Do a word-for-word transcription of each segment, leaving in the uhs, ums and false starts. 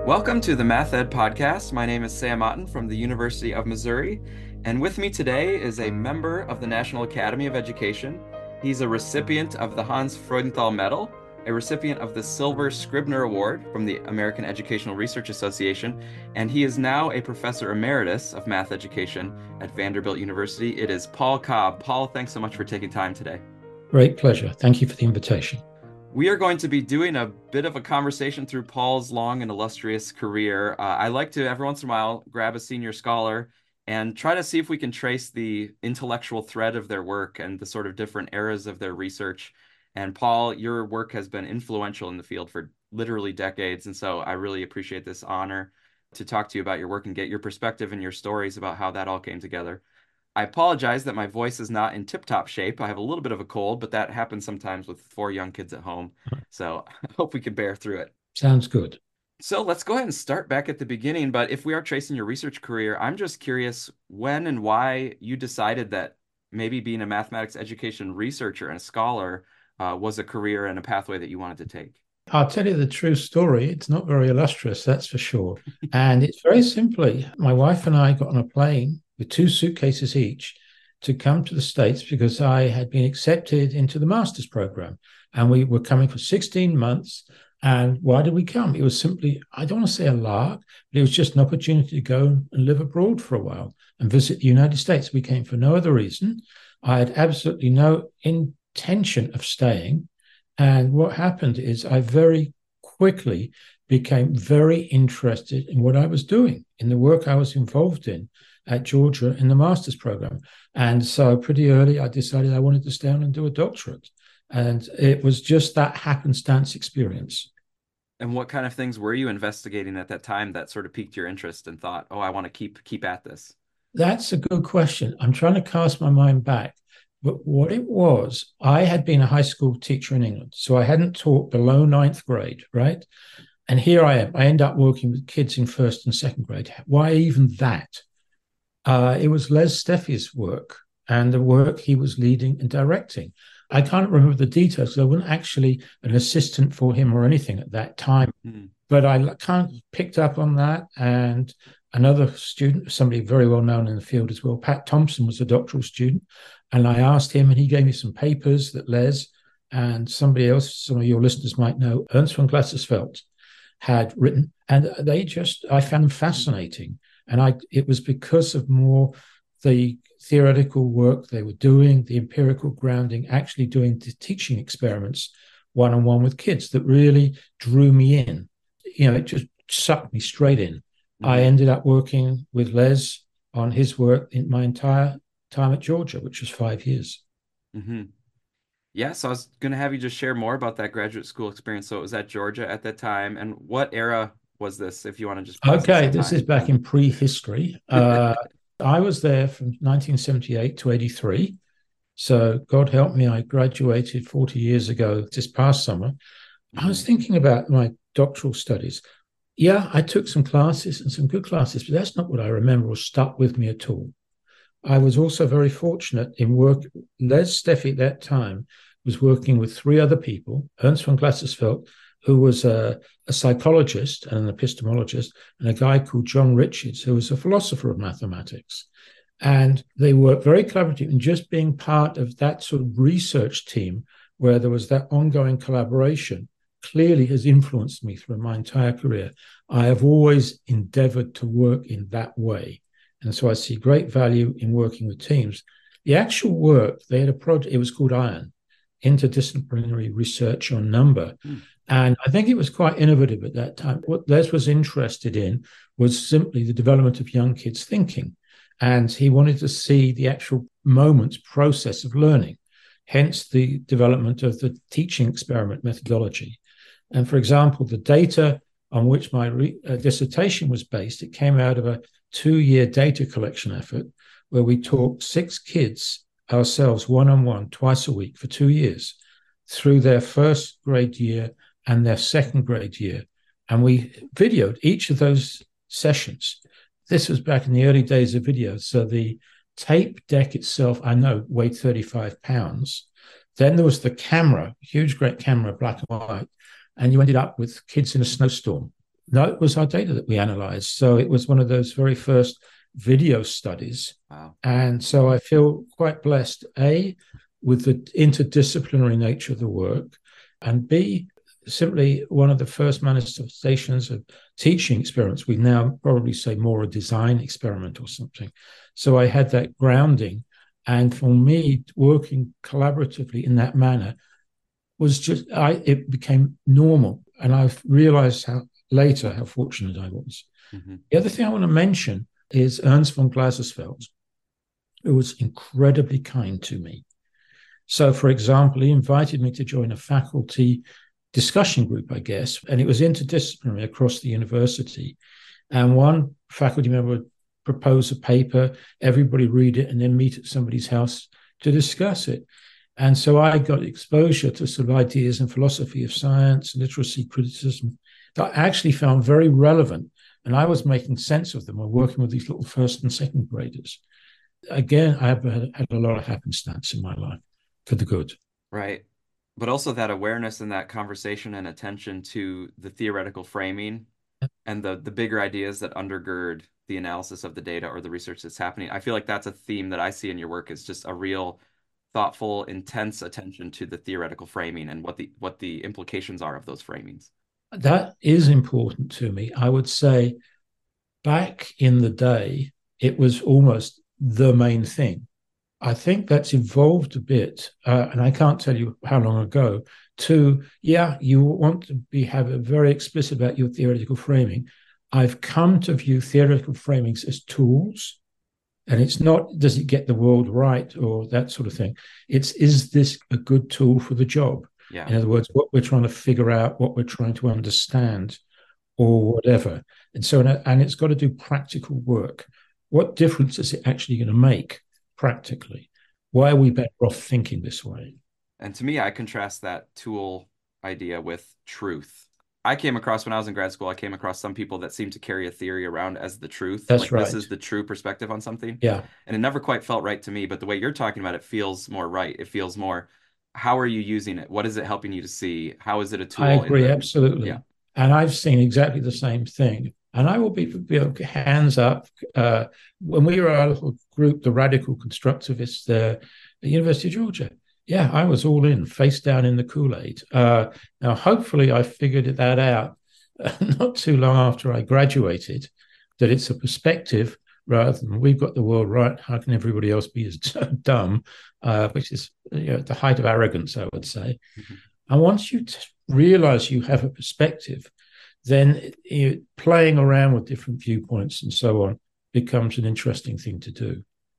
Welcome to the Math Ed Podcast. My name is Sam Otten from the University of Missouri, and with me today is a member of the National Academy of Education. He's a recipient of the Hans Freudenthal Medal, a recipient of the Silver Scribner Award from the American Educational Research Association, and he is now a professor emeritus of math education at Vanderbilt University. It is Paul Cobb. Paul, thanks so much for taking time today. Great pleasure. Thank you for the invitation. We are going to be doing a bit of a conversation through Paul's long and illustrious career. Uh, I like to, every once in a while, grab a senior scholar and try to see if we can trace the intellectual thread of their work and the sort of different eras of their research. And Paul, your work has been influential in the field for literally decades. And so I really appreciate this honor to talk to you about your work and get your perspective and your stories about how that all came together. I apologize that my voice is not in tip-top shape. I have a little bit of a cold, but that happens sometimes with four young kids at home. So I hope we can bear through it. Sounds good. So let's go ahead and start back at the beginning. But if we are tracing your research career, I'm just curious when and why you decided that maybe being a mathematics education researcher and a scholar uh, was a career and a pathway that you wanted to take. I'll tell you the true story. It's not very illustrious, that's for sure. And it's very simply, my wife and I got on a plane with two suitcases each to come to the States because I had been accepted into the master's program. And we were coming for sixteen months. And why did we come? It was simply, I don't want to say a lark, but it was just an opportunity to go and live abroad for a while and visit the United States. We came for no other reason. I had absolutely no intention of staying. And what happened is I very quickly became very interested in what I was doing, in the work I was involved in at Georgia in the master's program. And so pretty early, I decided I wanted to stay on and do a doctorate. And it was just that happenstance experience. And what kind of things were you investigating at that time that sort of piqued your interest and thought, oh, I want to keep keep at this? That's a good question. I'm trying to cast my mind back. But what it was, I had been a high school teacher in England, so I hadn't taught below ninth grade, right? And here I am. I end up working with kids in first and second grade. Why even that? Uh, it was Les Steffi's work and the work he was leading and directing. I can't remember the details because I wasn't actually an assistant for him or anything at that time. Mm. But I kind of picked up on that. And another student, somebody very well known in the field as well, Pat Thompson, was a doctoral student. And I asked him, and he gave me some papers that Les and somebody else, some of your listeners might know, Ernst von Glasersfeld, had written. And they just, I found them fascinating. And I, it was because of more the theoretical work they were doing, the empirical grounding, actually doing the teaching experiments one-on-one with kids that really drew me in. You know, it just sucked me straight in. Mm-hmm. I ended up working with Les on his work in my entire time at Georgia, which was five years. Mm-hmm. Yeah, so I was going to have you just share more about that graduate school experience. So it was at Georgia at that time. And what era was this, if you want to just... Okay, this is back in prehistory. Uh, I was there from nineteen seventy-eight to eighty-three. So God help me, I graduated forty years ago this past summer. Mm-hmm. I was thinking about my doctoral studies. Yeah, I took some classes and some good classes, but that's not what I remember or stuck with me at all. I was also very fortunate in work. Les Steffi at that time was working with three other people, Ernst von Glasersfeld, who was a, a psychologist and an epistemologist, and a guy called John Richards, who was a philosopher of mathematics. And they worked very collaboratively, and just being part of that sort of research team where there was that ongoing collaboration clearly has influenced me through my entire career. I have always endeavored to work in that way. And so I see great value in working with teams. The actual work, they had a project, it was called IRON, Interdisciplinary Research on Number. Mm. And I think it was quite innovative at that time. What Les was interested in was simply the development of young kids' thinking. And he wanted to see the actual moments, process of learning, hence the development of the teaching experiment methodology. And for example, the data on which my re- uh, dissertation was based, it came out of a two-year data collection effort where we taught six kids ourselves one-on-one twice a week for two years through their first grade year and their second grade year. And we videoed each of those sessions. This was back in the early days of video. So the tape deck itself, I know, weighed thirty-five pounds. Then there was the camera, huge, great camera, black and white. And you ended up with kids in a snowstorm No, it was our data that we analyzed. So it was one of those very first video studies. Wow. And so I feel quite blessed, A, with the interdisciplinary nature of the work, and B, simply one of the first manifestations of teaching experience. We now probably say more a design experiment or something. So I had that grounding. And for me, working collaboratively in that manner was just, I, it became normal. And I've realized how later how fortunate I was. Mm-hmm. The other thing I want to mention is Ernst von Glasersfeld, who was incredibly kind to me. So, for example, he invited me to join a faculty discussion group, I guess, and it was interdisciplinary across the university. And one faculty member would propose a paper, everybody read it, and then meet at somebody's house to discuss it. And so I got exposure to sort of ideas in philosophy of science, literacy, criticism, that I actually found very relevant. And I was making sense of them while working with these little first and second graders. Again, I have had a lot of happenstance in my life for the good. Right. But also that awareness and that conversation and attention to the theoretical framing and the the bigger ideas that undergird the analysis of the data or the research that's happening. I feel like that's a theme that I see in your work is just a real thoughtful, intense attention to the theoretical framing and what the what the implications are of those framings. That is important to me. I would say back in the day, it was almost the main thing. I think that's evolved a bit, uh, and I can't tell you how long ago, to, yeah, you want to be have a very explicit about your theoretical framing. I've come to view theoretical framings as tools, and it's not, does it get the world right or that sort of thing? It's, is this a good tool for the job? Yeah. In other words, what we're trying to figure out, what we're trying to understand, or whatever. And so, and it's got to do practical work. What difference is it actually going to make practically? Why are we better off thinking this way? And to me, I contrast that tool idea with truth. I came across, when I was in grad school, I came across some people that seem to carry a theory around as the truth. That's like right. This is the true perspective on something. Yeah. And it never quite felt right to me. But the way you're talking about it feels more right. It feels more, how are you using it? What is it helping you to see? How is it a tool? I agree, the, absolutely. Yeah. And I've seen exactly the same thing. And I will be, be hands up. Uh, when we were our little group, the radical constructivists there at the University of Georgia, yeah, I was all in, face down in the Kool-Aid. Uh, now, hopefully I figured that out uh, not too long after I graduated, that it's a perspective rather than we've got the world right, how can everybody else be as dumb, uh, which is, you know, the height of arrogance, I would say. Mm-hmm. And once you t- realize you have a perspective, then you know, playing around with different viewpoints and so on becomes an interesting thing to do.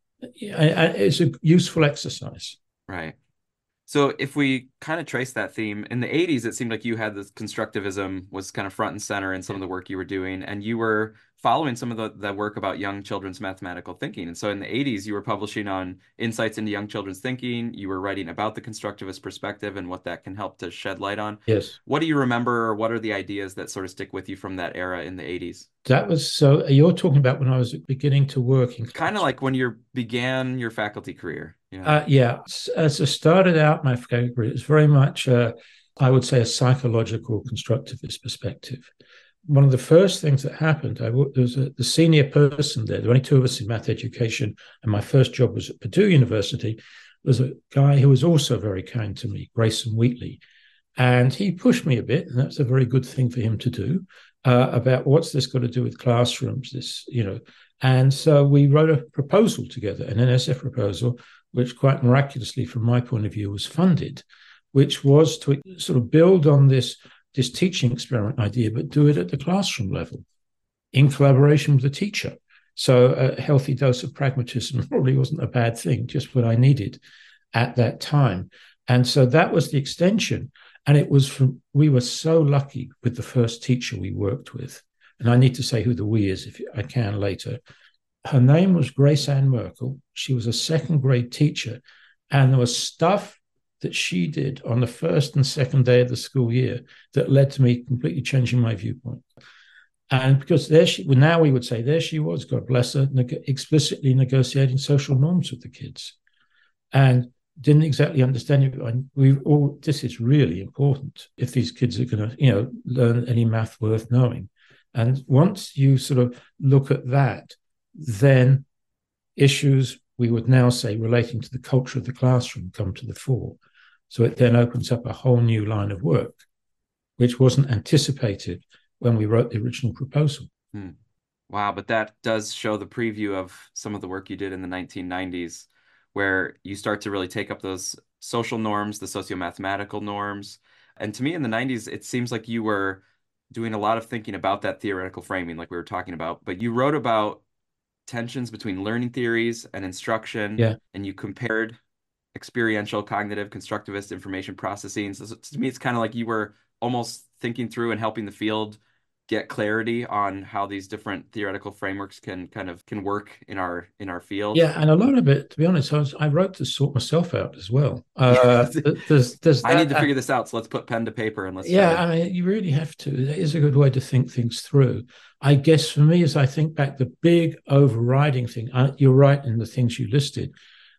It's a useful exercise. Right. So if we kind of trace that theme, in the eighties, it seemed like you had this constructivism was kind of front and center in some of the work you were doing, and you were following some of the, the work about young children's mathematical thinking. And so in the eighties, you were publishing on insights into young children's thinking. You were writing about the constructivist perspective and what that can help to shed light on. Yes. What do you remember, or what are the ideas that sort of stick with you from that era in the eighties? That was, so you're talking about when I was beginning to work in kind of like when you began your faculty career. Yeah. Uh, yeah. As I started out my faculty career, it was very much, uh, I would say, a psychological constructivist perspective. One of the first things that happened, I there was a, the senior person there. There were only two of us in math education, and my first job was at Purdue University. Was a guy who was also very kind to me, Grayson Wheatley, and he pushed me a bit, and that's a very good thing for him to do. Uh, about what's this got to do with classrooms? This, you know, and so we wrote a proposal together, an N S F proposal, which quite miraculously, from my point of view, was funded, which was to sort of build on this, this teaching experiment idea, but do it at the classroom level in collaboration with the teacher. So a healthy dose of pragmatism probably wasn't a bad thing, just what I needed at that time. And so that was the extension. And it was from, we were so lucky with the first teacher we worked with. And I need to say who the we is if I can later. Her name was Grace Ann Merkel. She was a second grade teacher. And there was stuff that she did on the first and second day of the school year that led to me completely changing my viewpoint. And because there she, well, now we would say there she was, God bless her, neg- explicitly negotiating social norms with the kids. And didn't exactly understand it. And we all, this is really important if these kids are going to, you know, learn any math worth knowing. And once you sort of look at that, then issues we would now say relating to the culture of the classroom come to the fore. So it then opens up a whole new line of work, which wasn't anticipated when we wrote the original proposal. Hmm. Wow, but that does show the preview of some of the work you did in the nineteen nineties, where you start to really take up those social norms, the socio-mathematical norms. And to me in the nineties, it seems like you were doing a lot of thinking about that theoretical framing, like we were talking about, but you wrote about tensions between learning theories and instruction, Yeah. and you compared experiential, cognitive, constructivist information processing. So to me, it's kind of like you were almost thinking through and helping the field get clarity on how these different theoretical frameworks can kind of can work in our in our field. Yeah, and a lot of it, to be honest, I, was, I wrote to sort myself out as well. Uh, there's, there's I that, need to figure this out, so let's put pen to paper and let's yeah, try to... I mean, you really have to. It is a good way to think things through. I guess for me, as I think back, the big overriding thing, uh, you're right in the things you listed,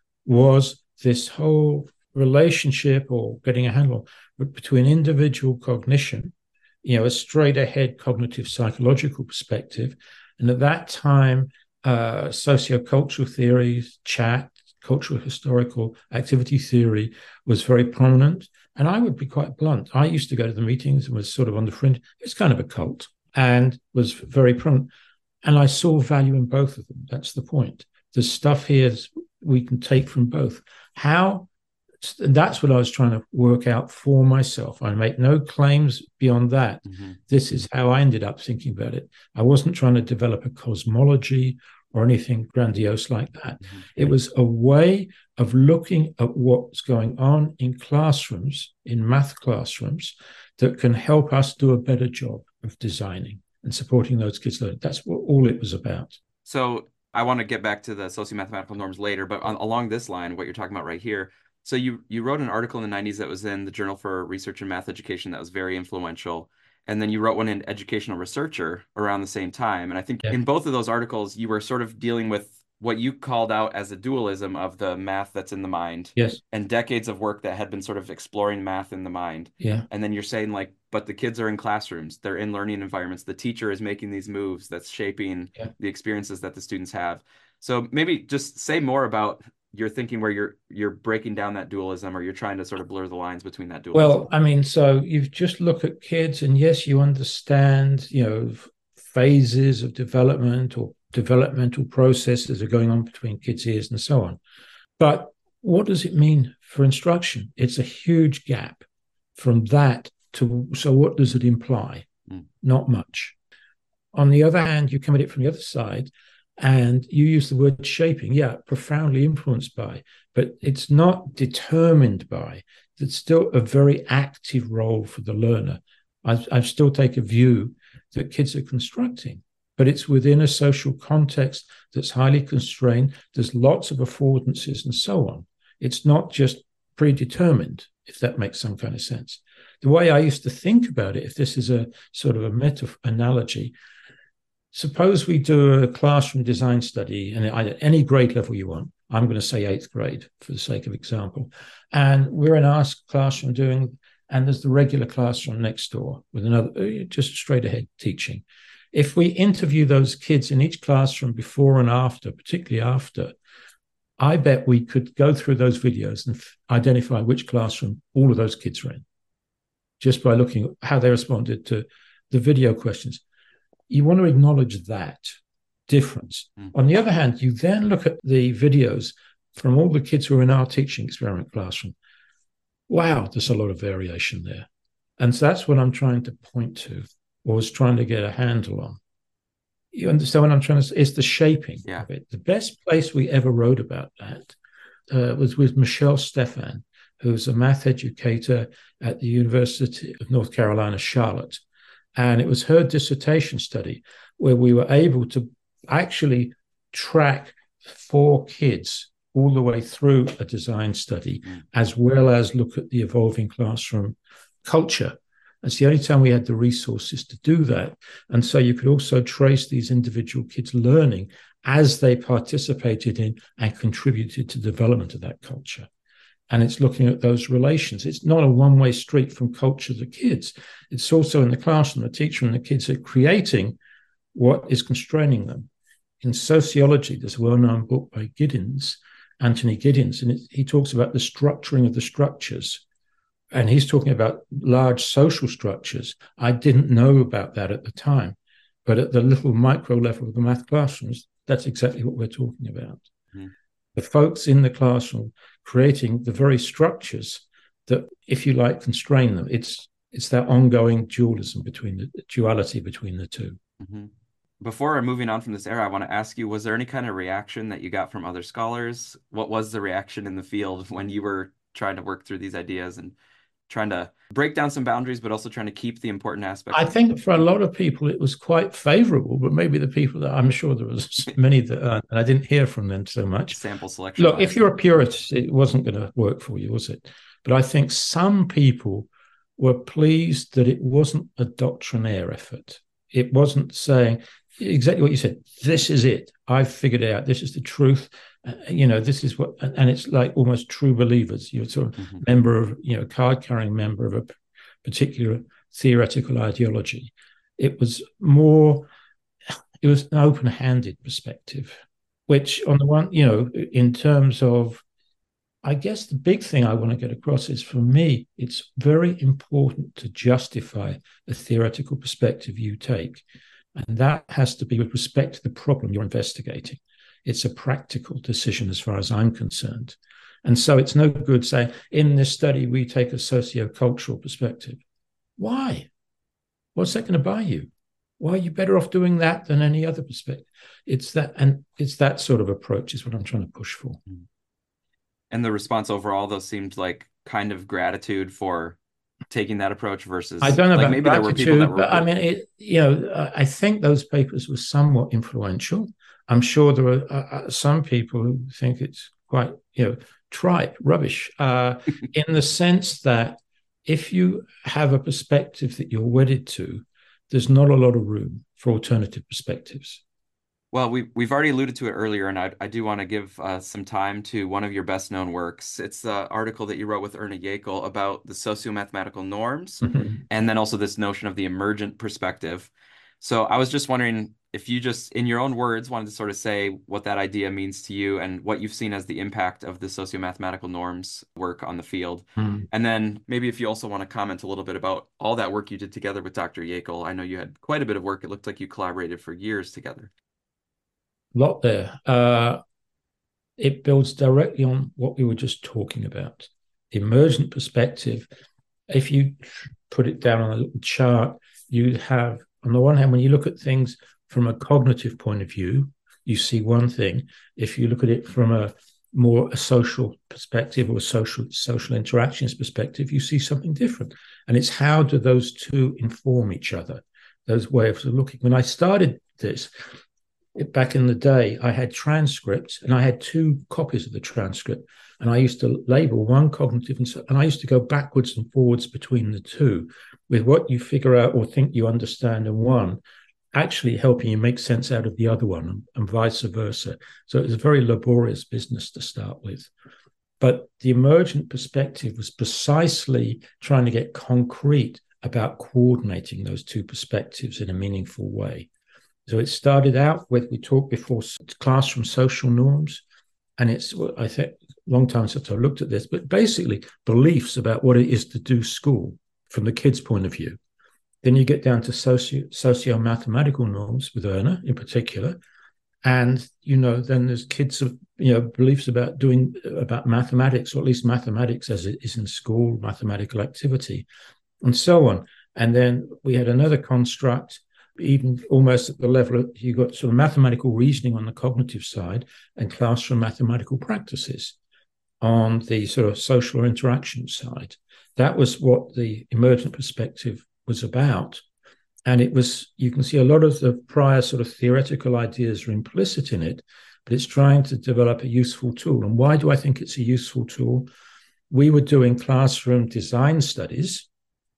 was this whole relationship or getting a handle between individual cognition, you know, a straight ahead cognitive psychological perspective. And at that time, uh, sociocultural theories, chat, cultural historical activity theory was very prominent. And I would be quite blunt. I used to go to the meetings and was sort of on the fringe. It's kind of a cult and was very prominent. And I saw value in both of them. That's the point. There's stuff here we can take from both. How? That's what I was trying to work out for myself. I make no claims beyond that. Mm-hmm. This is how I ended up thinking about it. I wasn't trying to develop a cosmology or anything grandiose like that. Mm-hmm. It was a way of looking at what's going on in classrooms, in math classrooms, that can help us do a better job of designing and supporting those kids learning. That's what all it was about. So I want to get back to the socio-mathematical norms later, but on, along this line, what you're talking about right here, so you you wrote an article in the nineties that was in the Journal for Research in Math Education that was very influential. And then you wrote one in Educational Researcher around the same time. And I think yeah. in both of those articles, you were sort of dealing with what you called out as a dualism of the math that's in the mind. Yes. And decades of work that had been sort of exploring math in the mind. Yeah. And then you're saying like, but the kids are in classrooms, they're in learning environments. The teacher is making these moves that's shaping yeah. the experiences that the students have. So maybe just say more about your thinking where you're you're breaking down that dualism, or you're trying to sort of blur the lines between that dualism. Well, I mean, so you just look at kids and yes, you understand, you know, phases of development or developmental processes are going on between kids' ears and so on. But what does it mean for instruction? It's a huge gap from that to, so what does it imply? Mm. Not much. On the other hand, you come at it from the other side, and you use the word shaping, yeah, profoundly influenced by, but it's not determined by. It's still a very active role for the learner. I, I still take a view that kids are constructing, but it's within a social context that's highly constrained. There's lots of affordances and so on. It's not just predetermined, if that makes some kind of sense. The way I used to think about it, if this is a sort of a meta analogy, suppose we do a classroom design study, and at any grade level you want. I'm going to say eighth grade for the sake of example. And we're in our classroom doing, and there's the regular classroom next door with another, just straight ahead teaching. If we interview those kids in each classroom before and after, particularly after, I bet we could go through those videos and identify which classroom all of those kids are in, just by looking at how they responded to the video questions. You want to acknowledge that difference. Mm. On the other hand, you then look at the videos from all the kids who are in our teaching experiment classroom. Wow, there's a lot of variation there. And so that's what I'm trying to point to, or was trying to get a handle on. You understand what I'm trying to say? It's the shaping yeah. of it. The best place we ever wrote about that uh, was with Michelle Stephan, who's a math educator at the University of North Carolina, Charlotte. And it was her dissertation study where we were able to actually track four kids all the way through a design study, mm. as well as look at the evolving classroom culture. It's the only time we had the resources to do that. And so you could also trace these individual kids' learning as they participated in and contributed to the development of that culture. And it's looking at those relations. It's not a one-way street from culture to kids. It's also in the classroom, the teacher and the kids are creating what is constraining them. In sociology, there's a well-known book by Giddens, Anthony Giddens, and it, he talks about the structuring of the structures. And he's talking about large social structures. I didn't know about that at the time, but at the little micro level of the math classrooms, that's exactly what we're talking about. Mm. The folks in the classroom creating the very structures that, if you like, constrain them. It's it's that ongoing dualism between the duality between the two. Mm-hmm. Before moving on from this era, I want to ask you, was there any kind of reaction that you got from other scholars? What was the reaction in the field when you were trying to work through these ideas and trying to break down some boundaries, but also trying to keep the important aspects? I think for a lot of people, it was quite favorable, but maybe the people that I'm sure there was many that uh, and I didn't hear from them so much. Sample selection. Look, if you're a purist, it wasn't going to work for you, was it? But I think some people were pleased that it wasn't a doctrinaire effort. It wasn't saying exactly what you said. This is it. I've figured it out. This is the truth. Uh, you know, this is what, and it's like almost true believers. You're sort of mm-hmm. member of, you know, card-carrying member of a particular theoretical ideology. It was more, it was an open-handed perspective, which on the one, you know, in terms of, I guess the big thing I want to get across is, for me, it's very important to justify the theoretical perspective you take. And that has to be with respect to the problem you're investigating. It's a practical decision as far as I'm concerned. And so it's no good saying, in this study, we take a socio-cultural perspective. Why? What's that going to buy you? Why are you better off doing that than any other perspective? It's that, and it's that sort of approach is what I'm trying to push for. And the response overall, though, seemed like kind of gratitude for taking that approach versus, I don't know like, about maybe gratitude, there were people that were, but I mean, it, you know, I think those papers were somewhat influential. I'm sure there are uh, some people who think it's quite, you know, tripe, rubbish, uh, in the sense that if you have a perspective that you're wedded to, there's not a lot of room for alternative perspectives. Well, we, we've already alluded to it earlier, and I, I do want to give uh, some time to one of your best-known works. It's the article that you wrote with Erna Yekel about the socio-mathematical norms, mm-hmm. and then also this notion of the emergent perspective. So I was just wondering if you just, in your own words, wanted to sort of say what that idea means to you and what you've seen as the impact of the socio-mathematical norms work on the field. Mm-hmm. And then maybe if you also want to comment a little bit about all that work you did together with Doctor Yekel. I know you had quite a bit of work. It looked like you collaborated for years together. Lot there. Uh, it builds directly on what we were just talking about. The emergent perspective, if you put it down on a little chart, you have, on the one hand, when you look at things from a cognitive point of view, you see one thing. If you look at it from a more a social perspective or a social social interactions perspective, you see something different. And it's how do those two inform each other, those ways of looking. When I started this, back in the day, I had transcripts and I had two copies of the transcript, and I used to label one cognitive and, so, and I used to go backwards and forwards between the two, with what you figure out or think you understand in one actually helping you make sense out of the other one, and, and vice versa. So it was a very laborious business to start with. But the emergent perspective was precisely trying to get concrete about coordinating those two perspectives in a meaningful way. So it started out with, we talked before, classroom social norms. And it's, I think, a long time since I looked at this, but basically beliefs about what it is to do school from the kids' point of view. Then you get down to socio, socio-mathematical norms with Erna in particular. And, you know, then there's kids of, you know, beliefs about doing, about mathematics, or at least mathematics as it is in school, mathematical activity, and so on. And then we had another construct, even almost at the level of, you got sort of mathematical reasoning on the cognitive side and classroom mathematical practices on the sort of social interaction side. That was what the emergent perspective was about. And it was, you can see a lot of the prior sort of theoretical ideas are implicit in it, but it's trying to develop a useful tool. And why do I think it's a useful tool? We were doing classroom design studies.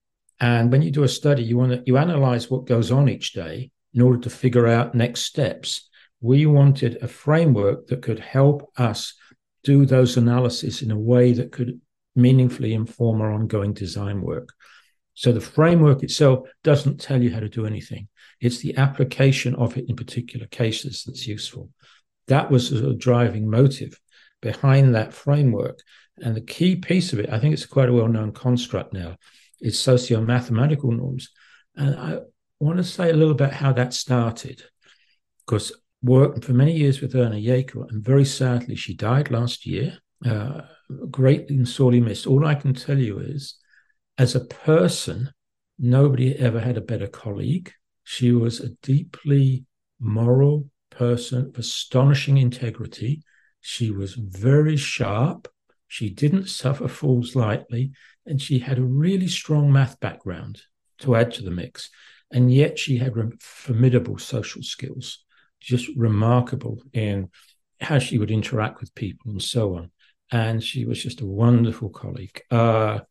And when you do a study, you want to you analyze what goes on each day in order to figure out next steps. We wanted a framework that could help us do those analyses in a way that could meaningfully inform our ongoing design work. So the framework itself doesn't tell you how to do anything. It's the application of it in particular cases that's useful. That was a driving motive behind that framework. And the key piece of it, I think it's quite a well-known construct now, is socio-mathematical norms. And I want to say a little about how that started, because worked for many years with Erna Yeakel, and very sadly, she died last year, uh, greatly and sorely missed. All I can tell you is, as a person, nobody ever had a better colleague. She was a deeply moral person of astonishing integrity. She was very sharp. She didn't suffer fools lightly, and she had a really strong math background to add to the mix. And yet she had formidable social skills, just remarkable in how she would interact with people and so on. And she was just a wonderful colleague. Uh,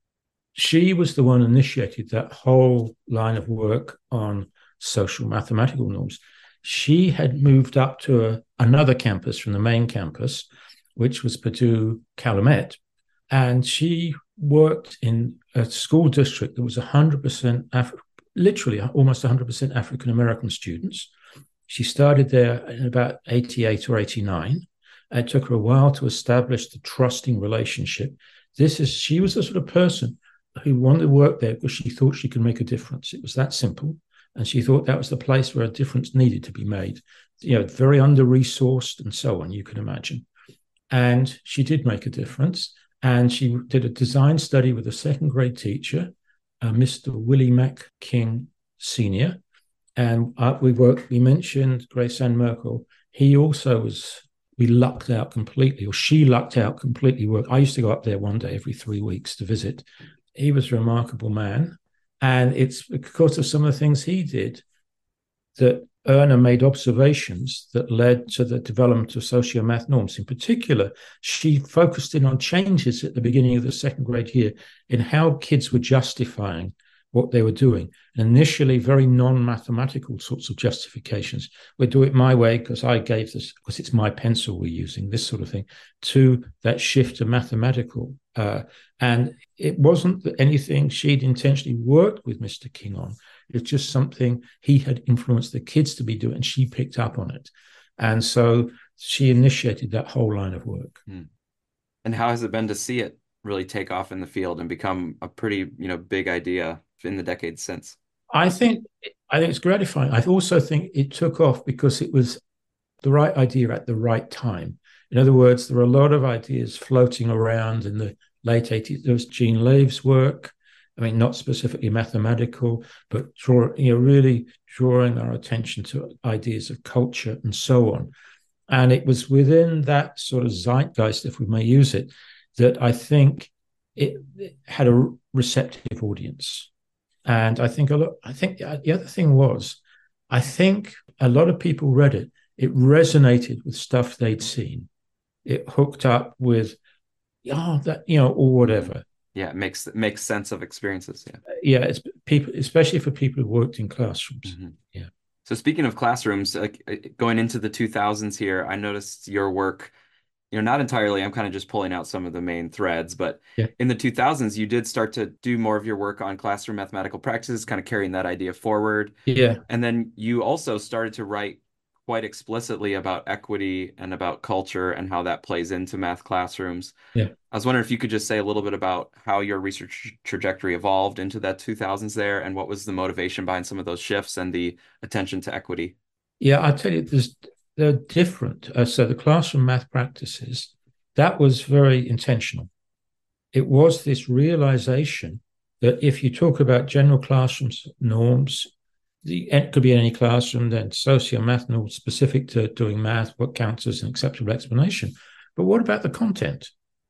she was the one who initiated that whole line of work on social mathematical norms. She had moved up to a, another campus from the main campus, which was Purdue Calumet, and she worked in a school district that was one hundred percent, Af- literally almost one hundred percent African-American students. She started there in about eighty-eight or eighty-nine. It took her a while to establish the trusting relationship. This is, she was the sort of person who wanted to work there because she thought she could make a difference. It was that simple. And she thought that was the place where a difference needed to be made. You know, very under-resourced and so on, you can imagine. And she did make a difference. And she did a design study with a second grade teacher, uh, Mister Willie Mack King Senior And uh, we worked, we mentioned Grace Ann Merkel. He also was, we lucked out completely, or she lucked out completely. Work. I used to go up there one day every three weeks to visit. He was a remarkable man. And it's because of some of the things he did that Erna made observations that led to the development of socio-math norms. In particular, she focused in on changes at the beginning of the second grade year in how kids were justifying what they were doing. And initially, very non-mathematical sorts of justifications. We'll do it my way because I gave this, because it's my pencil we're using, this sort of thing, to that shift to mathematical. Uh, and it wasn't that anything she'd intentionally worked with Mister King on. It's just something he had influenced the kids to be doing, and she picked up on it. And so she initiated that whole line of work. Hmm. And how has it been to see it really take off in the field and become a pretty, you know, big idea in the decades since? I think I think it's gratifying. I also think it took off because it was the right idea at the right time. In other words, there were a lot of ideas floating around in the late eighties. There was Jean Lave's work. I mean, not specifically mathematical, but draw, you know, really drawing our attention to ideas of culture and so on. And it was within that sort of zeitgeist, if we may use it, that I think it, it had a receptive audience. And I think a lot, I think the other thing was, I think a lot of people read it. It resonated with stuff they'd seen. It hooked up with, oh, that, you know, or whatever. Yeah, it makes it makes sense of experiences. Yeah, yeah, it's people, especially for people who worked in classrooms. Mm-hmm. Yeah. So speaking of classrooms, like going into the two thousands here, I noticed your work. You know, not entirely. I'm kind of just pulling out some of the main threads, but yeah. in the two thousands, you did start to do more of your work on classroom mathematical practices, kind of carrying that idea forward. Yeah. And then you also started to write quite explicitly about equity and about culture and how that plays into math classrooms. Yeah. I was wondering if you could just say a little bit about how your research trajectory evolved into that two thousands there, and what was the motivation behind some of those shifts and the attention to equity. Yeah, I tell you, there's they're different. Uh, so the classroom math practices, that was very intentional. It was this realization that if you talk about general classroom norms, the, it could be in any classroom, then socio-math norms specific to doing math, what counts as an acceptable explanation. But what about the content?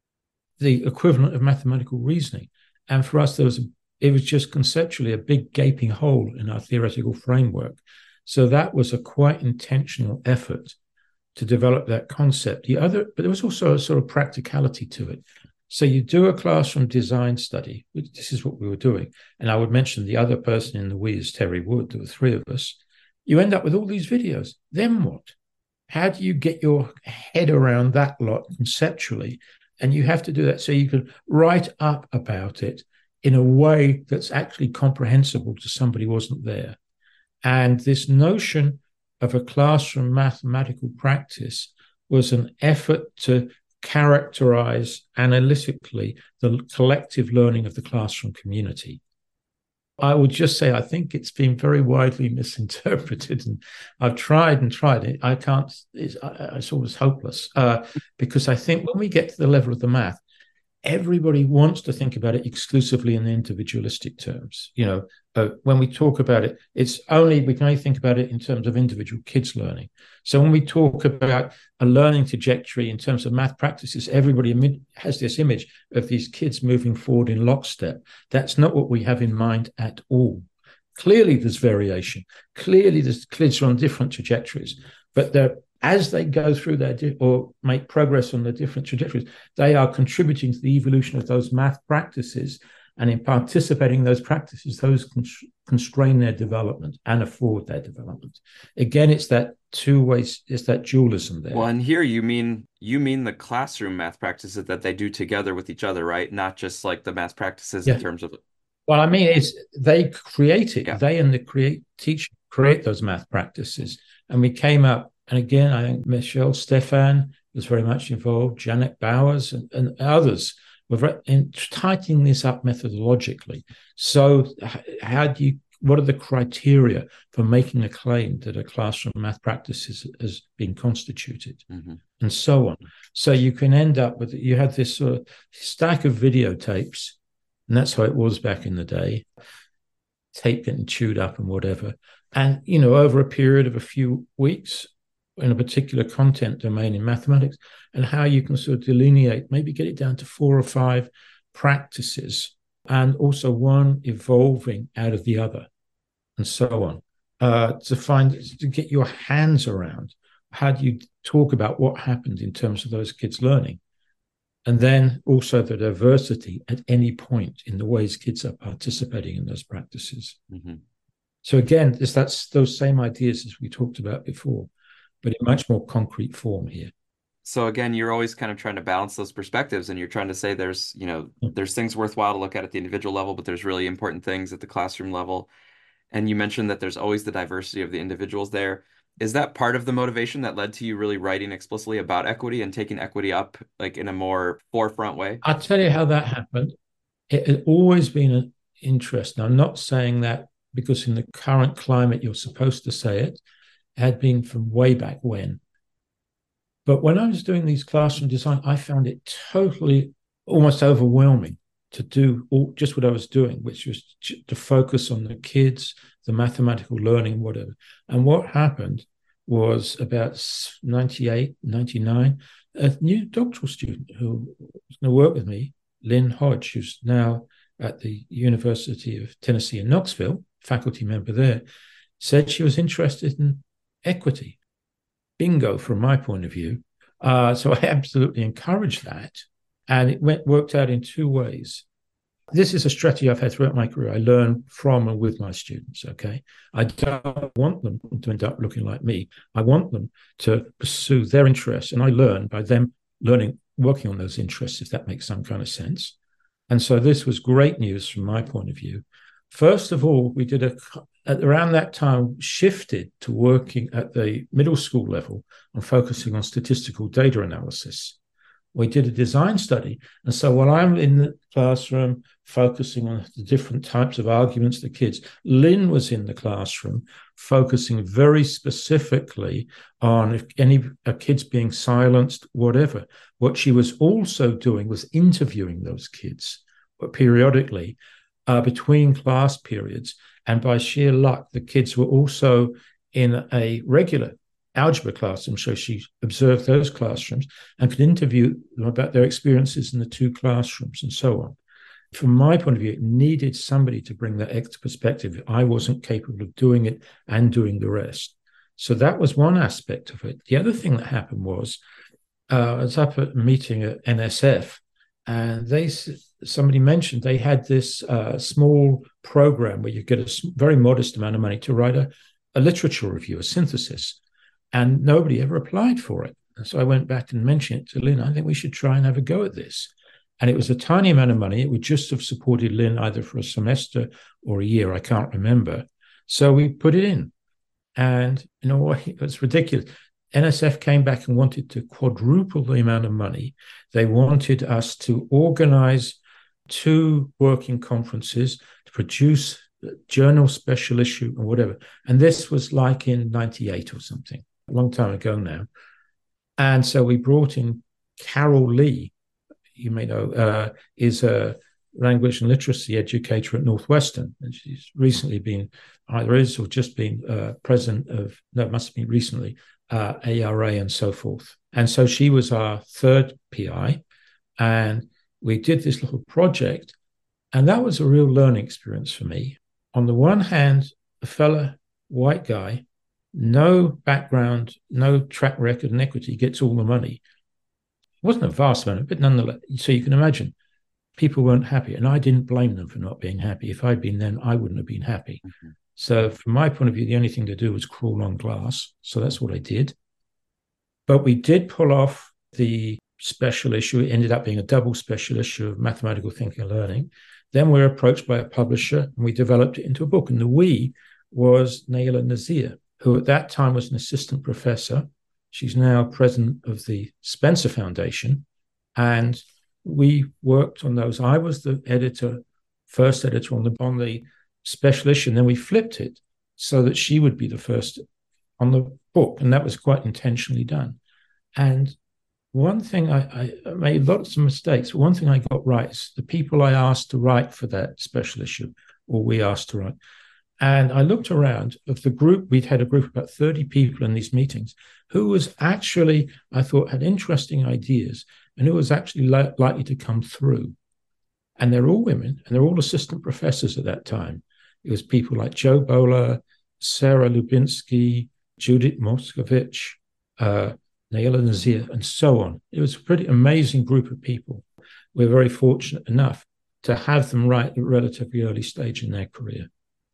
The equivalent of mathematical reasoning. And for us, there was a, it was just conceptually a big gaping hole in our theoretical framework. So that was a quite intentional effort to develop that concept. The other, but there was also a sort of practicality to it. So you do a classroom design study, which this is what we were doing. And I would mention the other person in the we is Terry Wood. There were three of us. You end up with all these videos. Then what? How do you get your head around that lot conceptually? And you have to do that so you can write up about it in a way that's actually comprehensible to somebody who wasn't there. And this notion of a classroom mathematical practice was an effort to characterize analytically the collective learning of the classroom community. I would just say I think it's been very widely misinterpreted, and I've tried and tried it. I can't. It's, it's always hopeless uh, because I think when we get to the level of the math, everybody wants to think about it exclusively in individualistic terms. You know, uh, when we talk about it, it's only we can only think about it in terms of individual kids learning. So when we talk about a learning trajectory in terms of math practices, everybody has this image of these kids moving forward in lockstep. That's not what we have in mind at all. Clearly, there's variation. Clearly, the kids are on different trajectories, but they're as they go through their di- or make progress on the different trajectories, they are contributing to the evolution of those math practices. And in participating in those practices, those con- constrain their development and afford their development. Again, it's that two ways, it's that dualism there. Well, and here you mean you mean the classroom math practices that they do together with each other, right? Not just like the math practices Yeah. in terms of. Well, I mean, it's they create it. Yeah. They and the create teacher create those math practices, and we came up. And again, I think Michelle Stephan was very much involved, Janet Bowers and, and others were in tightening this up methodologically. So how do you, what are the criteria for making a claim that a classroom math practice is, has been constituted, mm-hmm. and so on. So you can end up with, you have this sort of stack of videotapes, and that's how it was back in the day, tape getting chewed up and whatever. And, you know, over a period of a few weeks, in a particular content domain in mathematics, and how you can sort of delineate, maybe get it down to four or five practices, and also one evolving out of the other, and so on, uh, to find, to get your hands around how do you talk about what happened in terms of those kids learning, and then also the diversity at any point in the ways kids are participating in those practices. Mm-hmm. So again, it's that's those same ideas as we talked about before, but in much more concrete form here. So again, you're always kind of trying to balance those perspectives, and you're trying to say there's, you know, there's things worthwhile to look at at the individual level, but there's really important things at the classroom level. And you mentioned that there's always the diversity of the individuals there. Is that part of the motivation that led to you really writing explicitly about equity and taking equity up like in a more forefront way? I'll tell you how that happened. It had always been an interest. Now, I'm not saying that because in the current climate you're supposed to say it. Had been from way back when. But when I was doing these classroom design, I found it totally almost overwhelming to do all, just what I was doing, which was to focus on the kids, the mathematical learning, whatever. And what happened was about ninety-eight, ninety-nine, a new doctoral student who was going to work with me, Lynn Hodge, who's now at the University of Tennessee in Knoxville, faculty member there, said she was interested in equity. Bingo from my point of view. Uh, so I absolutely encouraged that. And it went, worked out in two ways. This is a strategy I've had throughout my career. I learn from and with my students, okay? I don't want them to end up looking like me. I want them to pursue their interests, and I learn by them learning, working on those interests, if that makes some kind of sense. And so this was great news from my point of view. First of all, we did a, at around that time, shifted to working at the middle school level and focusing on statistical data analysis. We did a design study. And so while I'm in the classroom focusing on the different types of arguments to kids, Lynn was in the classroom focusing very specifically on if any a kids being silenced, whatever. What she was also doing was interviewing those kids periodically uh, between class periods. And by sheer luck, the kids were also in a regular algebra classroom, so she observed those classrooms and could interview them about their experiences in the two classrooms and so on. From my point of view, it needed somebody to bring that extra perspective. I wasn't capable of doing it and doing the rest. So that was one aspect of it. The other thing that happened was uh, I was up at a meeting at N S F, and they somebody mentioned they had this uh, small program where you get a very modest amount of money to write a, a literature review, a synthesis. And nobody ever applied for it. And so I went back and mentioned it to Lynn. I think we should try and have a go at this. And it was a tiny amount of money. It would just have supported Lynn either for a semester or a year. I can't remember. So we put it in. And you know what? It was ridiculous. N S F came back and wanted to quadruple the amount of money. They wanted us to organize two working conferences to produce a journal special issue or whatever. And this was like in ninety-eight or something, a long time ago now. And so we brought in Carol Lee, you may know, uh, is a language and literacy educator at Northwestern. And she's recently been, either is or just been uh, president of, no, it must have been recently, uh, A R A and so forth. And so she was our third P I. And we did this little project. And that was a real learning experience for me. On the one hand, a fella, white guy, no background, no track record in equity, gets all the money. It wasn't a vast amount, but nonetheless, so you can imagine people weren't happy. And I didn't blame them for not being happy. If I'd been them, I wouldn't have been happy. Mm-hmm. So from my point of view, the only thing to do was crawl on glass. So that's what I did. But we did pull off the special issue. It ended up being a double special issue of mathematical thinking and learning. Then we were approached by a publisher and we developed it into a book. And the we was Naila Nazir, who at that time was an assistant professor. She's now president of the Spencer Foundation. And we worked on those. I was the editor, first editor on the, on the special issue, and then we flipped it so that she would be the first on the book. And that was quite intentionally done. And one thing I, I made lots of mistakes, but one thing I got right is the people I asked to write for that special issue, or we asked to write. And I looked around of the group, we'd had a group of about thirty people in these meetings, who was actually, I thought, had interesting ideas and who was actually li- likely to come through. And they're all women, and they're all assistant professors at that time. It was people like Joe Bowler, Sarah Lubinsky, Judith Moskovich, uh, Naila Nazir, and so on. It was a pretty amazing group of people. We're very fortunate enough to have them right at a relatively early stage in their career.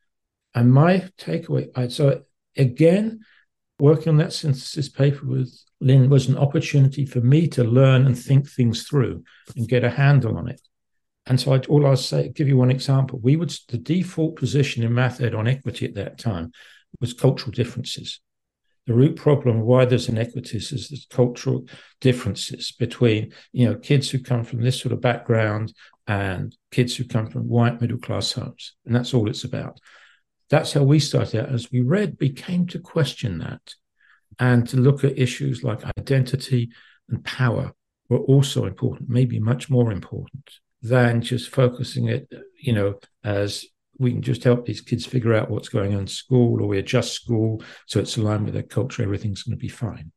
And my takeaway, I, so again, working on that synthesis paper with Lynn was an opportunity for me to learn and think things through and get a handle on it. And so I, all I'll say, give you one example. We would, the default position in math ed on equity at that time was cultural differences. The root problem of why there's inequities is the cultural differences between, you know, kids who come from this sort of background and kids who come from white middle-class homes. And that's all it's about. That's how we started out. As we read, we came to question that and to look at issues like identity and power were also important, maybe much more important than just focusing it, you know, as we can just help these kids figure out what's going on in school, or we adjust school so it's aligned with their culture, everything's going to be fine.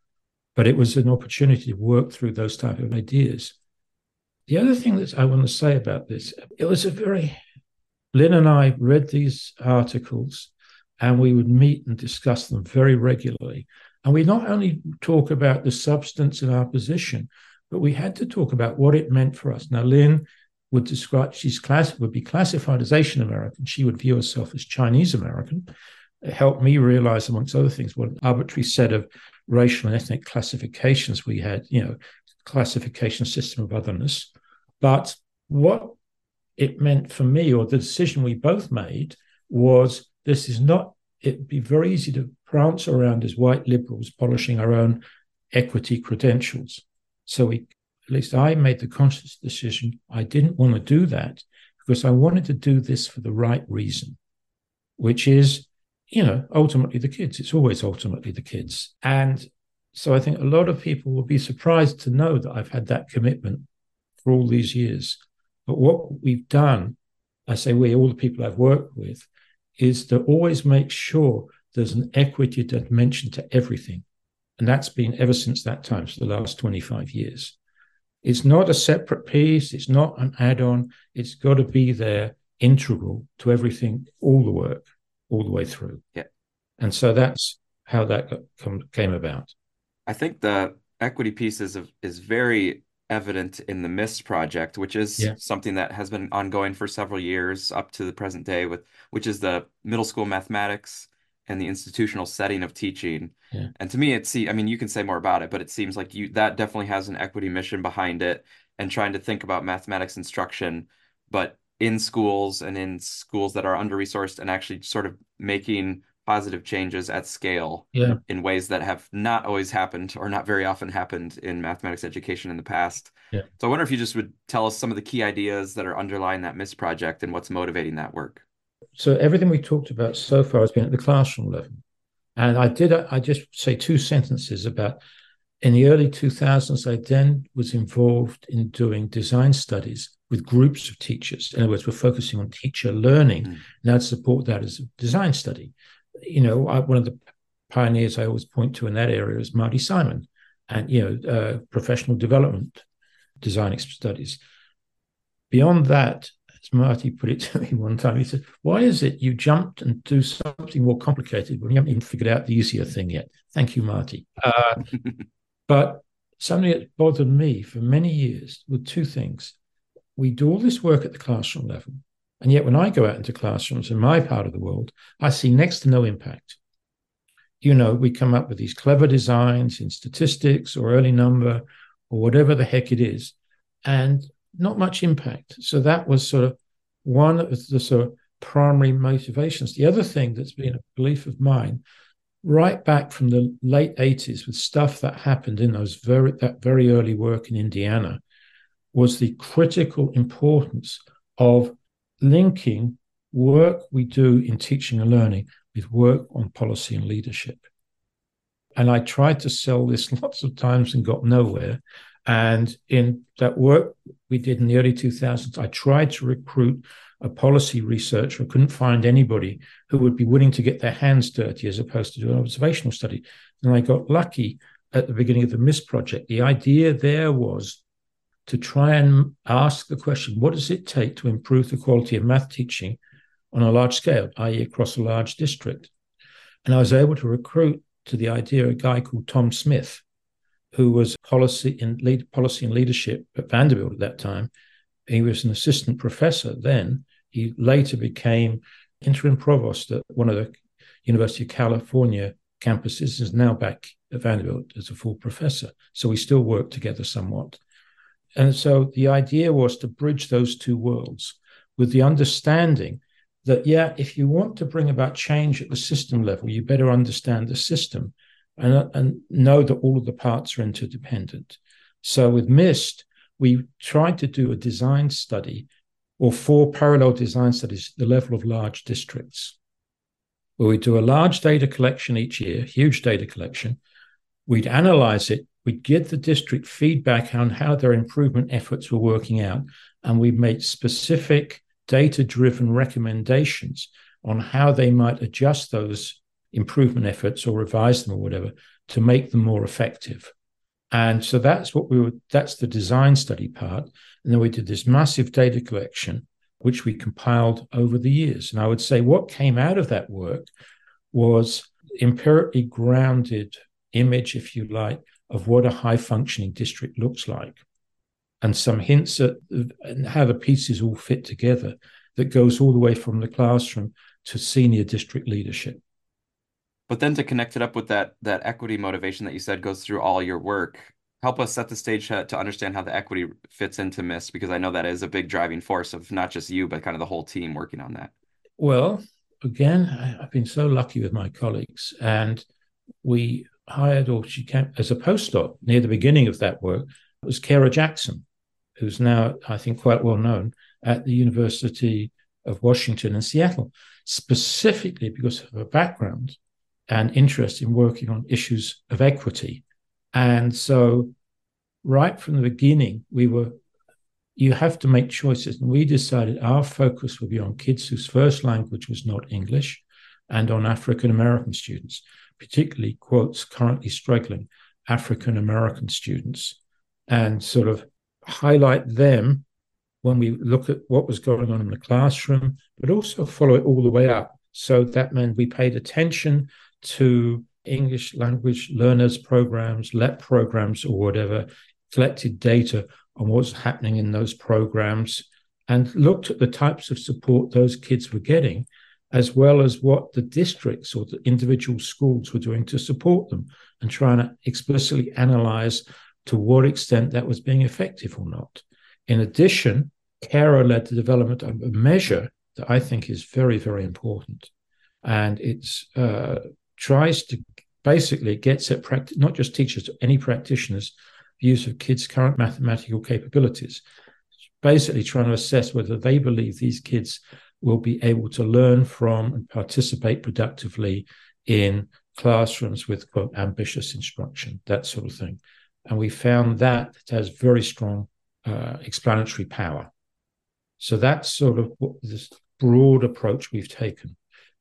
But it was an opportunity to work through those type of ideas. The other thing that I want to say about this, it was a very, Lynn and I read these articles and we would meet and discuss them very regularly. And we not only talk about the substance of our position, but we had to talk about what it meant for us. Now, Lynn would describe, she's class, would be classified as Asian American. She would view herself as Chinese American. It helped me realize, amongst other things, what an arbitrary set of racial and ethnic classifications we had, you know, classification system of otherness. But what it meant for me, or the decision we both made, was this is not, it'd be very easy to prance around as white liberals polishing our own equity credentials. So we, at least I made the conscious decision, I didn't want to do that because I wanted to do this for the right reason, which is, you know, ultimately the kids. It's always ultimately the kids. And so I think a lot of people will be surprised to know that I've had that commitment for all these years. But what we've done, I say we, all the people I've worked with, is to always make sure there's an equity dimension to everything. And that's been ever since that time, so the last twenty-five years. It's not a separate piece. It's not an add-on. It's got to be there, integral to everything, all the work, all the way through. Yeah. And so that's how that got, come, came about. I think the equity piece is, is very evident in the MIST project, which is yeah. something that has been ongoing for several years up to the present day, with which is the middle school mathematics and the institutional setting of teaching. Yeah. And to me, it's, I mean, you can say more about it, but it seems like you that definitely has an equity mission behind it. and trying to think about mathematics instruction, but in schools and in schools that are under-resourced and actually sort of making positive changes at scale Yeah. in ways that have not always happened or not very often happened in mathematics education in the past. Yeah. So I wonder if you just would tell us some of the key ideas that are underlying that MIST project and what's motivating that work. So everything we talked about so far has been at the classroom level. And I did, I just say two sentences about in the early two thousands, I then was involved in doing design studies with groups of teachers. In other words, we're focusing on teacher learning. Mm. Now to support that as a design study. You know, I, one of the pioneers I always point to in that area is Marty Simon and, you know, uh, professional development design studies. Beyond that, as Marty put it to me one time, he said, why is it you jumped and do something more complicated when you haven't even figured out the easier thing yet? Thank you, Marty. Uh, but something that bothered me for many years were two things. We do all this work at the classroom level, and yet when I go out into classrooms in my part of the world, I see next to no impact. You know, we come up with these clever designs in statistics or early number or whatever the heck it is, and not much impact. So that was sort of one of the sort of primary motivations. The other thing that's been a belief of mine, right back from the late eighties, with stuff that happened in those very that very early work in Indiana, was the critical importance of linking work we do in teaching and learning with work on policy and leadership. And I tried to sell this lots of times and got nowhere. And in that work we did in the early two thousands, I tried to recruit a policy researcher. I couldn't find anybody who would be willing to get their hands dirty as opposed to do an observational study. And I got lucky at the beginning of the MIST project. The idea there was to try and ask the question, what does it take to improve the quality of math teaching on a large scale, that is across a large district? And I was able to recruit to the idea a guy called Tom Smith, who was policy in lead, policy and leadership at Vanderbilt at that time. He was an assistant professor then. He later became interim provost at one of the University of California campuses, and is now back at Vanderbilt as a full professor. So we still work together somewhat. And so the idea was to bridge those two worlds with the understanding that, yeah, if you want to bring about change at the system level, you better understand the system and, and know that all of the parts are interdependent. So with MIST, we tried to do a design study or four parallel design studies at the level of large districts, where we do a large data collection each year, huge data collection. We'd analyze it. We'd give the district feedback on how their improvement efforts were working out, and we'd make specific data-driven recommendations on how they might adjust those improvement efforts or revise them or whatever to make them more effective. And so that's what we were, that's the design study part. And then we did this massive data collection, which we compiled over the years. And I would say what came out of that work was empirically grounded image, if you like, of what a high-functioning district looks like, and some hints at how the pieces all fit together that goes all the way from the classroom to senior district leadership. But then to connect it up with that that equity motivation that you said goes through all your work, help us set the stage to, to understand how the equity fits into MIST, because I know that is a big driving force of not just you, but kind of the whole team working on that. Well, again, I've been so lucky with my colleagues, and we hired, or she came as a postdoc near the beginning of that work, was Kara Jackson, who's now, I think, quite well known at the University of Washington in Seattle, specifically because of her background and interest in working on issues of equity. And so right from the beginning, we were, you have to make choices. And we decided our focus would be on kids whose first language was not English and on African-American students, particularly, quotes, currently struggling African-American students, and sort of highlight them when we look at what was going on in the classroom, but also follow it all the way up. So that meant we paid attention to English language learners programs, L E P programs, or whatever, collected data on what's happening in those programs, and looked at the types of support those kids were getting, as well as what the districts or the individual schools were doing to support them, and trying to explicitly analyze to what extent that was being effective or not. In addition, Carer led the development of a measure that I think is very, very important. And it uh, tries to basically gets at practice, not just teachers, any practitioners' views of kids' current mathematical capabilities. It's basically trying to assess whether they believe these kids will be able to learn from and participate productively in classrooms with, quote, ambitious instruction, that sort of thing. And we found that it has very strong uh, explanatory power. So that's sort of what this broad approach we've taken.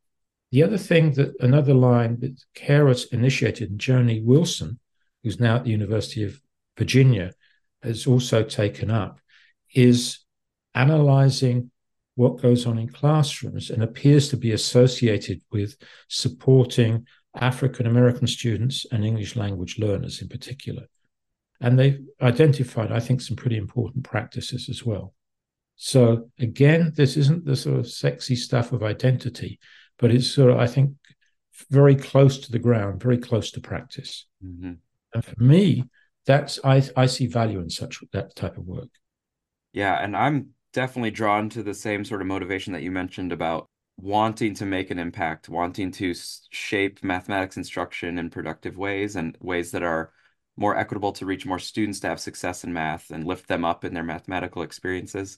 The other thing that another line that Carers initiated, and Joni Wilson, who's now at the University of Virginia, has also taken up, is analyzing what goes on in classrooms and appears to be associated with supporting African American students and English language learners in particular. And they've identified, I think, some pretty important practices as well. So again, this isn't the sort of sexy stuff of identity, but it's sort of, I think, very close to the ground, very close to practice. Mm-hmm. And for me, that's I, I see value in such that type of work. Yeah, and I'm definitely drawn to the same sort of motivation that you mentioned about wanting to make an impact, wanting to shape mathematics instruction in productive ways and ways that are more equitable to reach more students to have success in math and lift them up in their mathematical experiences.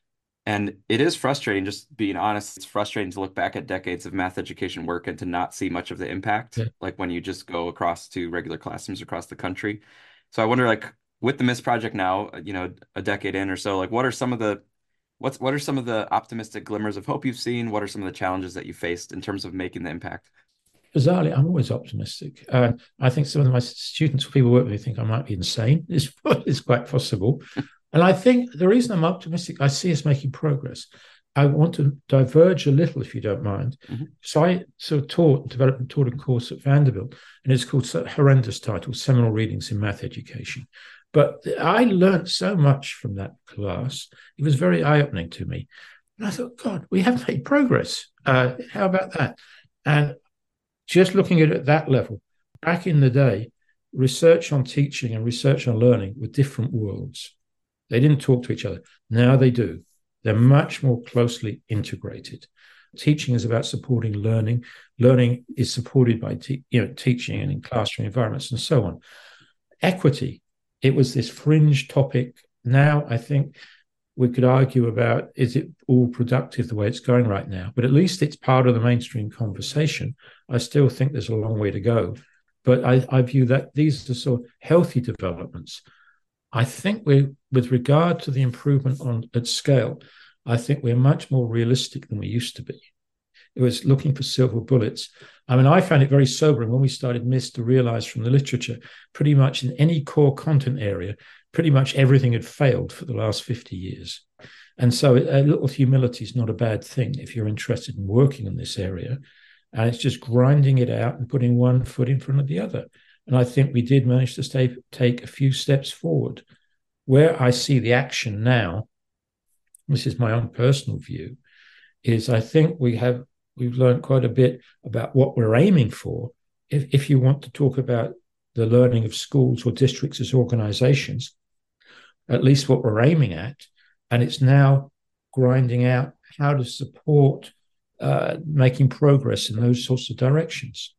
And it is frustrating, just being honest, it's frustrating to look back at decades of math education work and to not see much of the impact, yeah. like when you just go across to regular classrooms across the country. So I wonder, like, with the MIST project now, you know, a decade in or so, like, what are some of the What's what are some of the optimistic glimmers of hope you've seen? What are some of the challenges that you faced in terms of making the impact? Bizarrely, I'm always optimistic. Uh, I think some of my students, people work with me, think I might be insane. It's, it's quite possible. And I think the reason I'm optimistic, I see us making progress. I want to diverge a little, if you don't mind. Mm-hmm. So I sort of taught, developed and taught a course at Vanderbilt, and it's called a horrendous title, Seminal Readings in Math Education. But I learned so much from that class. It was very eye-opening to me. And I thought, God, we have made progress. Uh, how about that? And just looking at it at that level, back in the day, research on teaching and research on learning were different worlds. They didn't talk to each other. Now they do. They're much more closely integrated. Teaching is about supporting learning. Learning is supported by te- you know, teaching and in classroom environments and so on. Equity. It was this fringe topic. Now, I think we could argue about, is it all productive the way it's going right now? But at least it's part of the mainstream conversation. I still think there's a long way to go. But I, I view that these are sort of healthy developments. I think we, with regard to the improvement on at scale, I think we're much more realistic than we used to be. It was looking for silver bullets. I mean, I found it very sobering when we started MIST to realize from the literature, pretty much in any core content area, pretty much everything had failed for the last fifty years. And so a little humility is not a bad thing if you're interested in working in this area. And it's just grinding it out and putting one foot in front of the other. And I think we did manage to stay, take a few steps forward. Where I see the action now, this is my own personal view, is I think we have We've learned quite a bit about what we're aiming for. If, if you want to talk about the learning of schools or districts as organizations, at least what we're aiming at, and it's now grinding out how to support uh, making progress in those sorts of directions.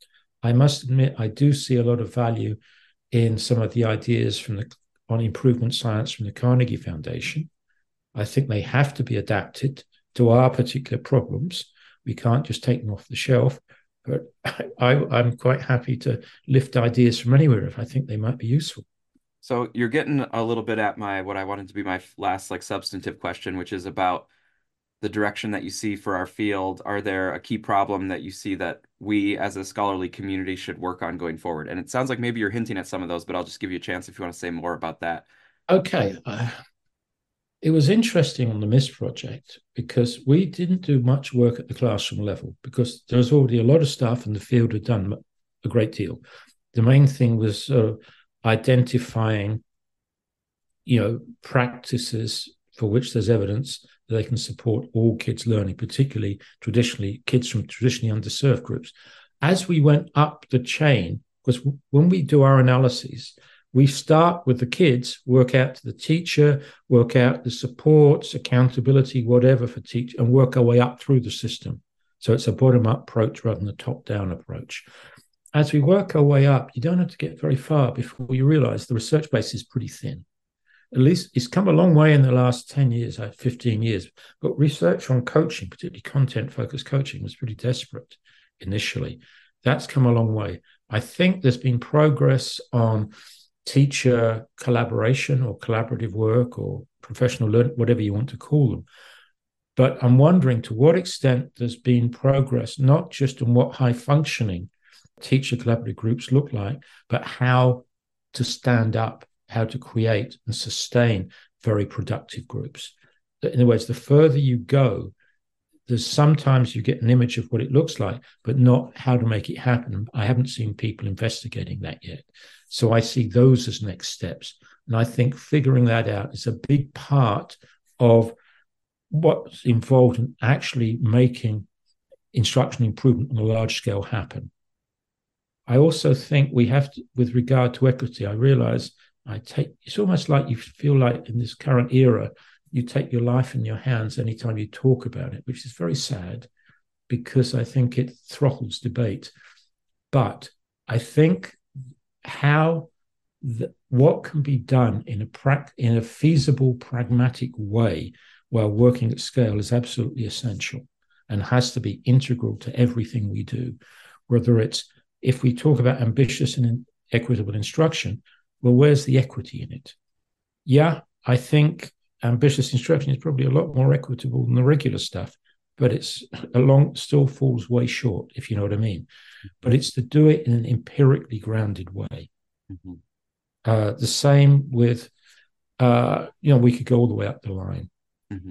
I must admit, I do see a lot of value in some of the ideas from the on improvement science from the Carnegie Foundation. I think they have to be adapted to our particular problems. We can't just take them off the shelf, but I, I'm quite happy to lift ideas from anywhere if I think they might be useful. So you're getting a little bit at my what I wanted to be my last like substantive question, which is about the direction that you see for our field. Are there a key problem that you see that we as a scholarly community should work on going forward? And it sounds like maybe you're hinting at some of those, but I'll just give you a chance if you want to say more about that. Okay. Uh... It was interesting on the MIST project because we didn't do much work at the classroom level because there was already a lot of stuff and the field had done a great deal. The main thing was uh, identifying, you know, practices for which there's evidence that they can support all kids learning, particularly traditionally kids from traditionally underserved groups. As we went up the chain, because when we do our analyses, We start with the kids, work out to the teacher, work out the supports, accountability, whatever for teach, and work our way up through the system. So it's a bottom-up approach rather than a top-down approach. As we work our way up, you don't have to get very far before you realize the research base is pretty thin. At least it's come a long way in the last ten years, fifteen years. But research on coaching, particularly content-focused coaching, was pretty desperate initially. That's come a long way. I think there's been progress on teacher collaboration or collaborative work or professional learning, whatever you want to call them. But I'm wondering to what extent there's been progress, not just on what high-functioning teacher collaborative groups look like, but how to stand up, how to create and sustain very productive groups. In other words, the further you go, there's sometimes you get an image of what it looks like, but not how to make it happen. I haven't seen people investigating that yet. So I see those as next steps. And I think figuring that out is a big part of what's involved in actually making instruction improvement on a large scale happen. I also think we have to, with regard to equity, I realize I take, it's almost like you feel like in this current era, you take your life in your hands anytime you talk about it, which is very sad because I think it throttles debate. But I think how, the, what can be done in a, pra- in a feasible, pragmatic way while working at scale is absolutely essential and has to be integral to everything we do. Whether it's, if we talk about ambitious and equitable instruction, well, where's the equity in it? Yeah, I think ambitious instruction is probably a lot more equitable than the regular stuff, but it's along still falls way short, if you know what I mean. But it's to do it in an empirically grounded way. Mm-hmm. Uh, the same with, uh, you know, we could go all the way up the line. Mm-hmm.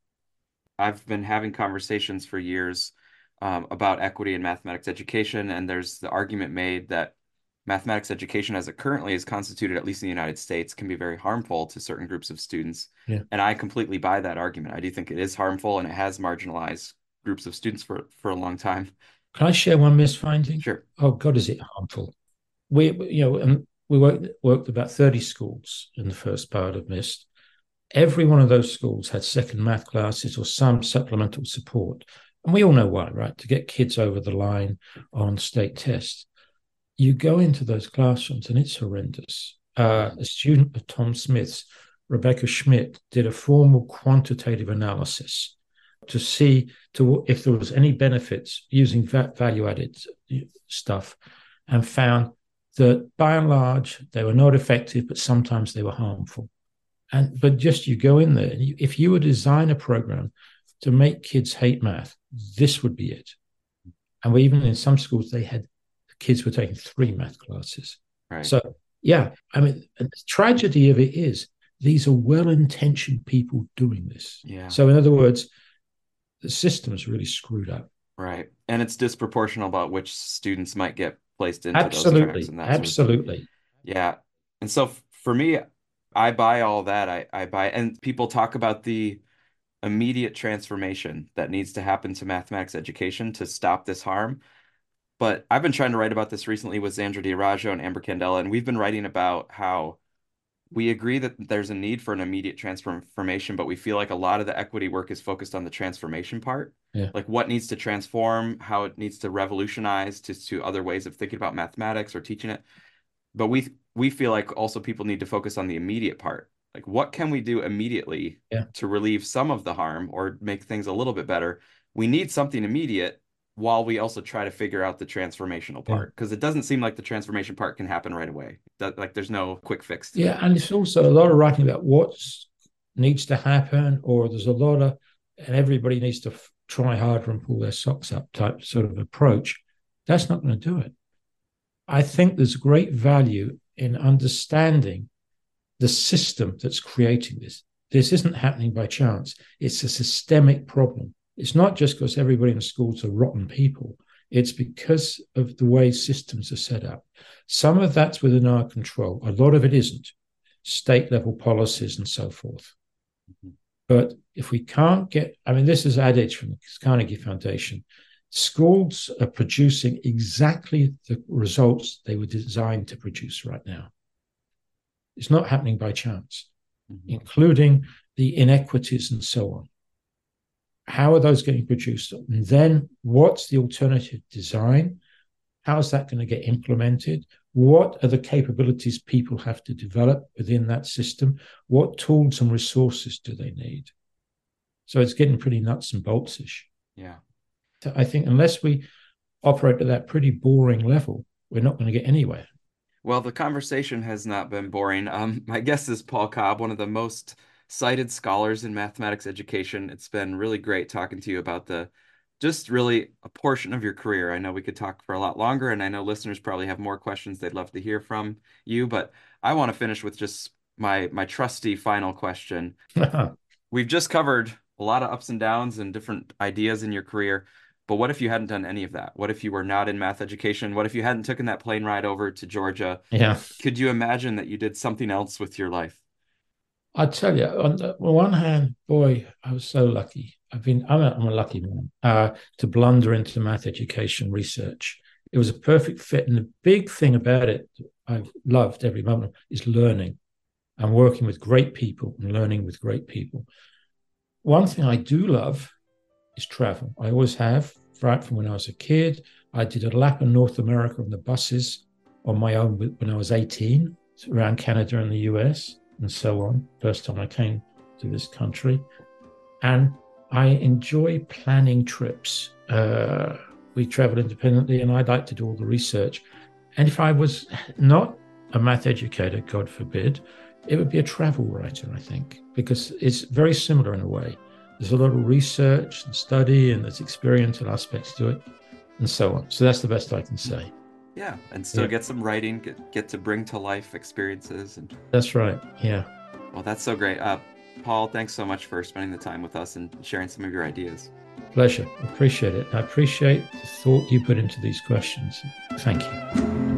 I've been having conversations for years um, about equity in mathematics education, and there's the argument made that mathematics education as it currently is constituted, at least in the United States, can be very harmful to certain groups of students. Yeah. And I completely buy that argument. I do think it is harmful and it has marginalized groups of students for, for a long time. Can I share one misfinding? Sure. Oh, God, is it harmful? We, you know, and we worked, worked about thirty schools in the first part of MIST. Every one of those schools had second math classes or some supplemental support. And we all know why, right? To get kids over the line on state tests. You go into those classrooms and it's horrendous. Uh, a student of Tom Smith's, Rebecca Schmidt, did a formal quantitative analysis to see to if there was any benefits using value-added stuff, and found that by and large they were not effective, but sometimes they were harmful. And but just you go in there, and you, if you were to design a program to make kids hate math, this would be it. And we, even in some schools, they had kids were taking three math classes. Right. So, yeah, I mean, the tragedy of it is these are well-intentioned people doing this. Yeah. So, in other words, the system's really screwed up. Right. And it's disproportional about which students might get placed into absolutely, those tracks. And that absolutely. Sort of yeah. And so f- for me, I buy all that. I, I buy, and people talk about the immediate transformation that needs to happen to mathematics education to stop this harm. But I've been trying to write about this recently with Xandra D'Araujo and Amber Candela, and we've been writing about how we agree that there's a need for an immediate transformation, but we feel like a lot of the equity work is focused on the transformation part. Yeah. Like what needs to transform, how it needs to revolutionize to, to other ways of thinking about mathematics or teaching it. But we we feel like also people need to focus on the immediate part. Like what can we do immediately yeah. to relieve some of the harm or make things a little bit better? We need something immediate while we also try to figure out the transformational part, because yeah. it doesn't seem like the transformation part can happen right away. That, like there's no quick fix to yeah, it. And it's also a lot of writing about what needs to happen, or there's a lot of, and everybody needs to f- try harder and pull their socks up type sort of approach. That's not going to do it. I think there's great value in understanding the system that's creating this. This isn't happening by chance. It's a systemic problem. It's not just because everybody in the schools are rotten people. It's because of the way systems are set up. Some of that's within our control. A lot of it isn't. State level policies and so forth. Mm-hmm. But if we can't get, I mean, this is adage from the Carnegie Foundation. Schools are producing exactly the results they were designed to produce right now. It's not happening by chance, Mhm. including the inequities and so on. How are those getting produced? And then what's the alternative design? How is that going to get implemented? What are the capabilities people have to develop within that system? What tools and resources do they need? So it's getting pretty nuts and bolts-ish. Yeah. So I think unless we operate at that pretty boring level, we're not going to get anywhere. Well, the conversation has not been boring. Um, my guest is Paul Cobb, one of the most cited scholars in mathematics education. It's been really great talking to you about the just really a portion of your career. I know we could talk for a lot longer, and I know listeners probably have more questions they'd love to hear from you, but I want to finish with just my my trusty final question. We've just covered a lot of ups and downs and different ideas in your career. But what if you hadn't done any of that? What if you were not in math education? What if you hadn't taken that plane ride over to Georgia? Yeah. Could you imagine that you did something else with your life? I tell you, on the one hand, boy, I was so lucky. I've been, I'm a, I'm a lucky man uh, to blunder into math education research. It was a perfect fit. And the big thing about it, I've loved every moment, is learning and working with great people and learning with great people. One thing I do love is travel. I always have, right from when I was a kid. I did a lap in North America on the buses on my own when I was eighteen, around Canada and the U S and so on. First time I came to this country. And I enjoy planning trips. Uh, we travel independently, and I'd like to do all the research. And if I was not a math educator, God forbid, it would be a travel writer, I think, because it's very similar in a way. There's a lot of research and study, and there's experiential aspects to it, and so on. So that's the best I can say. Yeah, and still Yeah. get some writing, get, get to bring to life experiences. And That's right. Yeah. well, that's so great. Uh, Paul, thanks so much for spending the time with us and sharing some of your ideas. Pleasure. Appreciate it. I appreciate the thought you put into these questions. Thank you.